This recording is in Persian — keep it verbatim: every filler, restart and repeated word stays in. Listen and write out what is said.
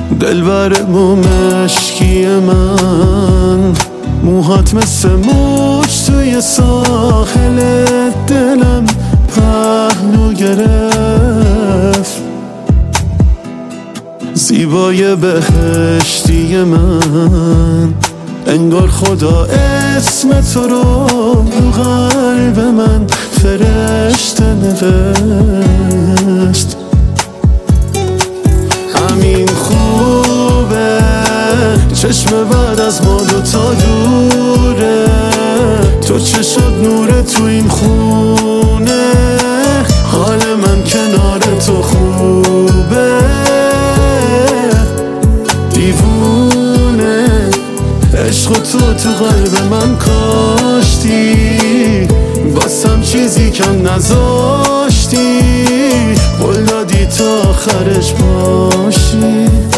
دلبر مشکی من، موهات مثل موج توی ساحل دلم پهلو گرفت. زیبای بهشتی من، انگار خدا اسم تو رو رو قلب من فرشته نوشت. همین خوبه، چشم بعد از ما دوتا دوره، تو چه شد نور تو این خونه، حال من کنار تو خوبه. دیوونه عشق تو تو قلب من کاشتی، باسم چیزی کم نذاشتی، قول دادی تا آخرش باشی.